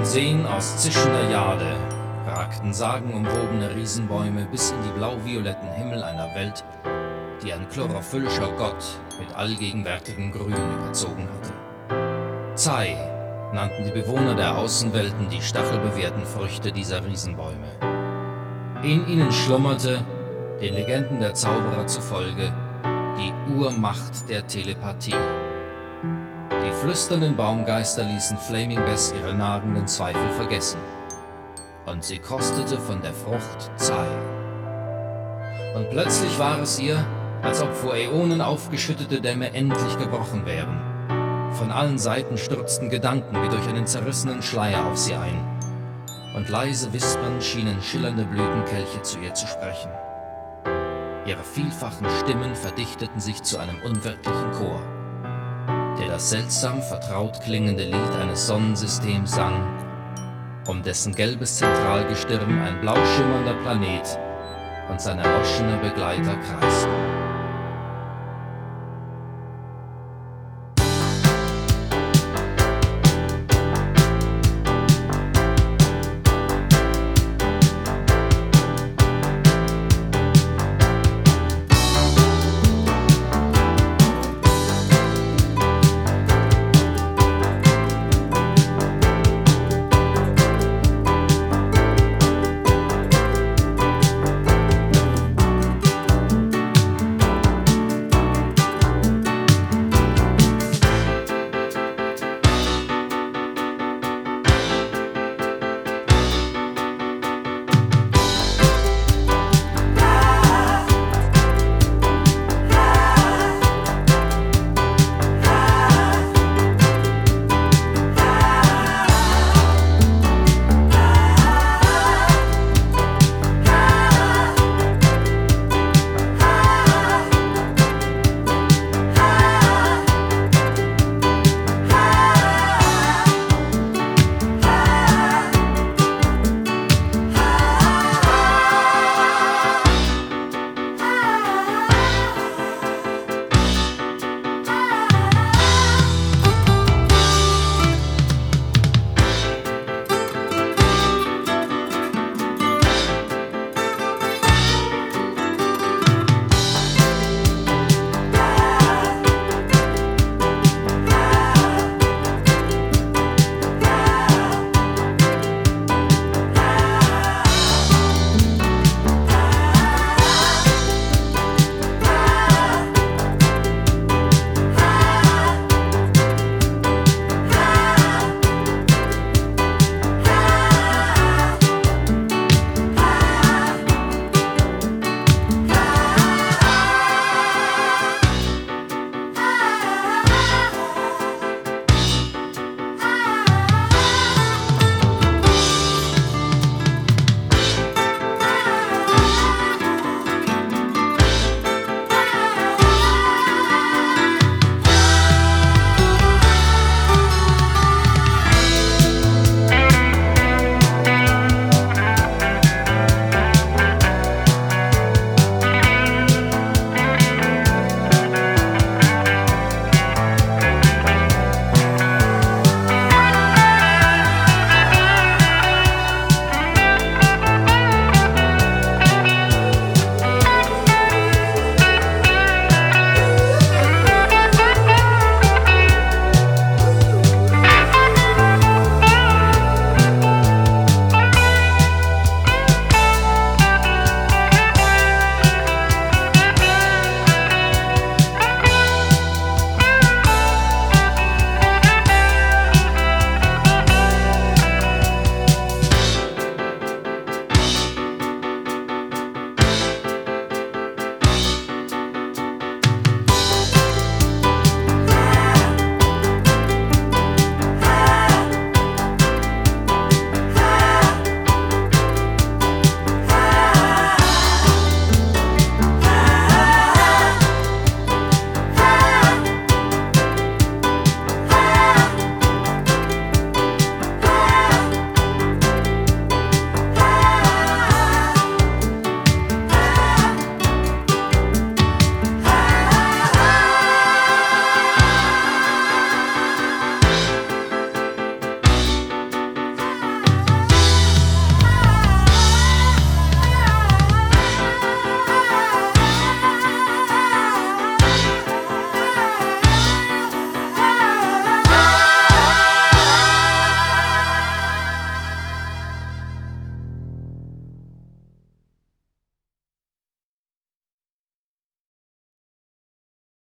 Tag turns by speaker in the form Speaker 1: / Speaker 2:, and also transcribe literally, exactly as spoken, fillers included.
Speaker 1: Seen aus zischender Jade ragten sagenumwobene Riesenbäume bis in die blau-violetten Himmel einer Welt, die ein chlorophyllischer Gott mit allgegenwärtigem Grün überzogen hatte. Zai nannten die Bewohner der Außenwelten die stachelbewehrten Früchte dieser Riesenbäume. In ihnen schlummerte, den Legenden der Zauberer zufolge, die Urmacht der Telepathie. Die flüsternden Baumgeister ließen Flaming Bess ihre nagenden Zweifel vergessen. Und sie kostete von der Frucht Zai. Und plötzlich war es ihr, als ob vor Äonen aufgeschüttete Dämme endlich gebrochen wären. Von allen Seiten stürzten Gedanken wie durch einen zerrissenen Schleier auf sie ein. Und leise wispernd schienen schillernde Blütenkelche zu ihr zu sprechen. Ihre vielfachen Stimmen verdichteten sich zu einem unwirklichen Chor, der das seltsam vertraut klingende Lied eines Sonnensystems sang, um dessen gelbes Zentralgestirn ein blau schimmernder Planet und sein erloschener Begleiter kreisten.